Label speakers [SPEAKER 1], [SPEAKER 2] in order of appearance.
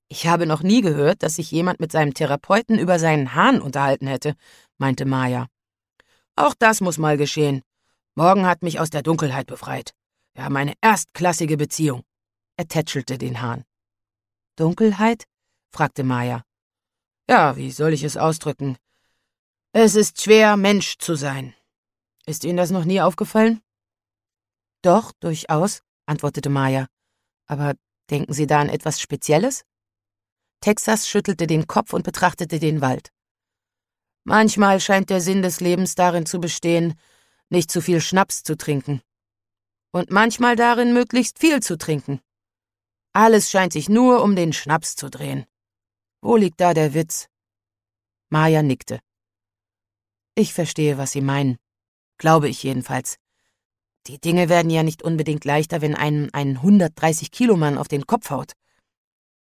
[SPEAKER 1] Ich habe noch nie gehört, dass sich jemand mit seinem Therapeuten über seinen Hahn unterhalten hätte, meinte Maja. Auch das muss mal geschehen. Morgen hat mich aus der Dunkelheit befreit. Wir haben eine erstklassige Beziehung. Er tätschelte den Hahn. Dunkelheit? Fragte Maja. Ja, wie soll ich es ausdrücken? Es ist schwer, Mensch zu sein. Ist Ihnen das noch nie aufgefallen? Doch, durchaus, antwortete Maja. Aber denken Sie da an etwas Spezielles? Texas schüttelte den Kopf und betrachtete den Wald. Manchmal scheint der Sinn des Lebens darin zu bestehen, nicht zu viel Schnaps zu trinken. Und manchmal darin, möglichst viel zu trinken. Alles scheint sich nur um den Schnaps zu drehen. Wo liegt da der Witz? Maja nickte. Ich verstehe, was Sie meinen. Glaube ich jedenfalls. Die Dinge werden ja nicht unbedingt leichter, wenn einen ein 130-Kilo-Mann auf den Kopf haut.